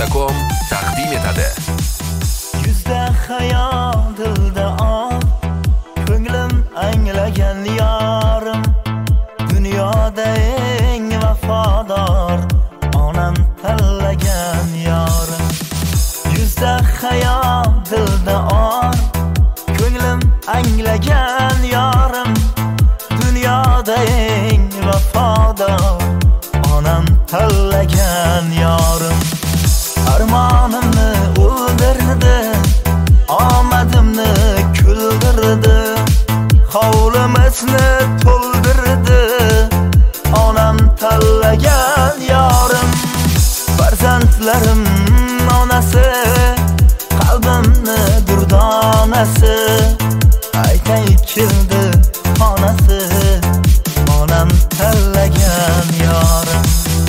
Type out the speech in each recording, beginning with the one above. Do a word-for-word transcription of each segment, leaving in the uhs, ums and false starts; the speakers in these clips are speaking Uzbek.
nuqta com taqdim etadi. Yuzda xayol, dilda or, ko'nglim anglagan yorim, dunyoda eng vafodor onam tanlagan yorim. Yuzda xayol, dilda or, ko'nglim anglagan yorim, dunyoda eng vafodor onam tanlagan yorim. Armonimni o'ldirdi, omadimni kuldirdi, hovlimizni to'ldirdi onam tanlagan yorim. Farzandlarim onasi, qalbimni durdonasi, aytay keldi onasi, onam tanlagan yorim.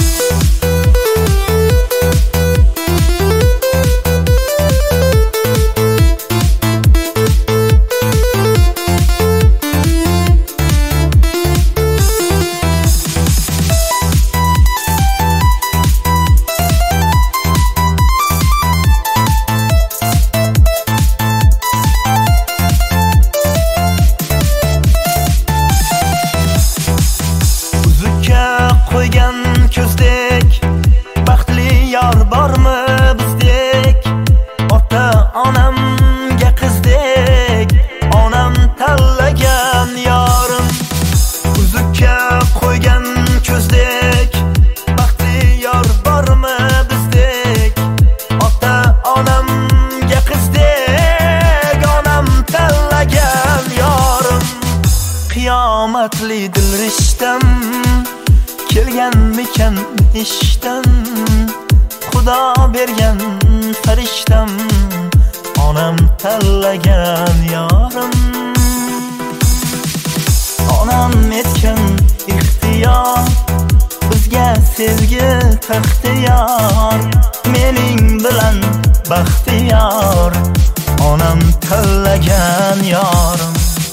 Qo'ygan ko'zdek baxtli yor bormi bizdek, ota onamga qizdek onam tanlagan yorim. Uzukka qo'ygan ko'zdek baxtli yor bormi bizdek, ota onamga qizdek onam tanlagan yorim. Qiyomatli dilrishtam kelganmikan ishdan, Xudo bergan farishtam onam tanlagan yorim. Onam etgan ixtiyor bizga sevgi taxtiyor, mening bilan baxtiyor onam tanlagan yorim.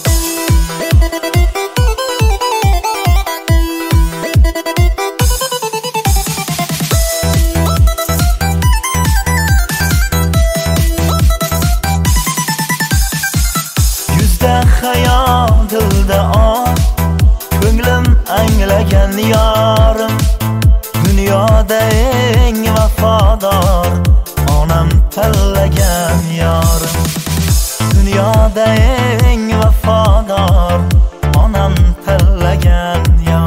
Xayol, dilda or, ko'nglim anglagan yorim, dunyoda eng vafodor onam tanlagan yorim. Dunyoda eng vafodor onam tanlagan yorim.